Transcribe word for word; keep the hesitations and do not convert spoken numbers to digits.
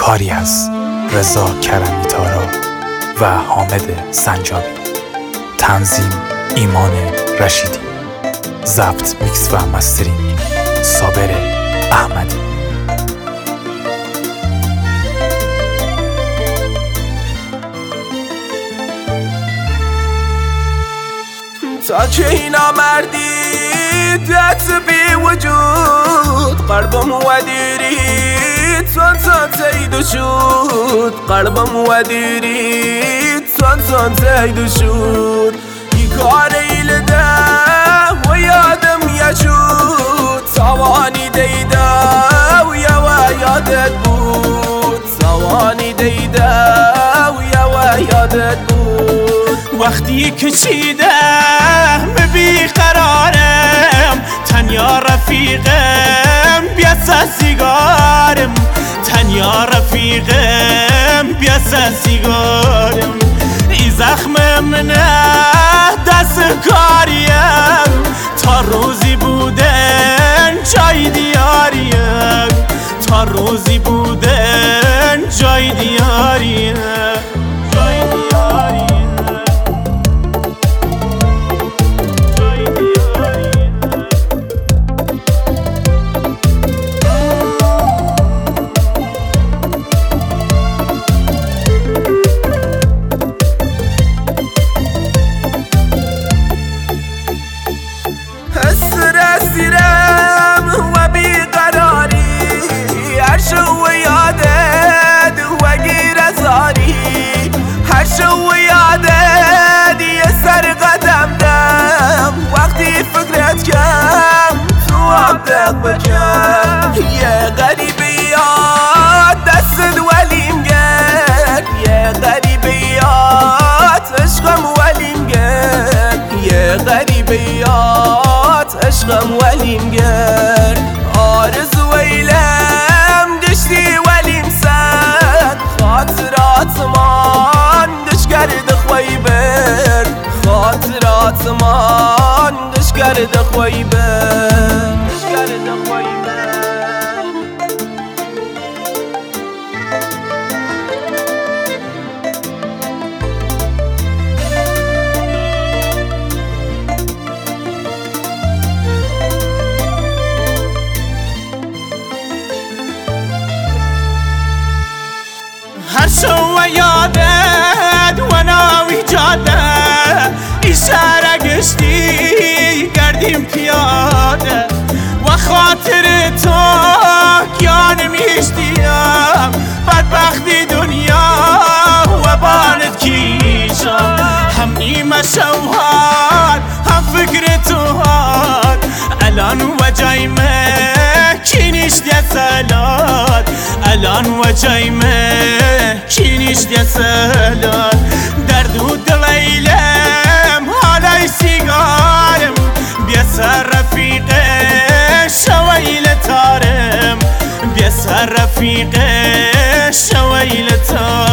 کاری از رضا کرمی تارا و حامد سنجابی. تنظیم ایمان رشیدی. ضبط، میکس و مسترینگ صابر احمدی. تا که اینا مردی دست بی وجود قلبم ودیری تون تون تیدو شد قلبم ودیری تون تون تیدو شد ی کار ایلده و یادم یشود سوانی دیده و یوا یادت بود سوانی دیده و یوا یادت بود وقتی که چیدم بی قرارم تنیا رفیقم بیاسا سیگارم تنیا رفیقم بیاسا سیگارم ای زخم منه دست کاریم تا روزی بودن جای دیاریم تا روزی بودن جای دیاریم جای دیاریم و بیقراری هرشو و یادت و گیر زاری هرشو و یادت یه سر قدم دم وقتی فکرت کم تو عبدق بکم یه غریبیات دست ولیم گرد یه غریبیات عشقم ولیم گرد یه غریبیات عشقم ولیم گرد آرزو ویلم دشتی ولیم سد خاطرات من دش کرد خوی برد خاطرات من دش کرد خوی برد دش کرد خوی برد هر شو و یادت و ناوی جاده اشاره گشتی گردیم پیاده و خاطر تو کیان میشتیم بدبختی دنیا و بانت کیشم هم نیمه شوهر هم فکر تو هاد الان و جایمه کینیش دیا سلات الان و جایمه کینیش دیا سلات درد و دلیلم حالای سیگارم بیا سر رفیقه شویل تارم بیا سر رفیقه شویل تارم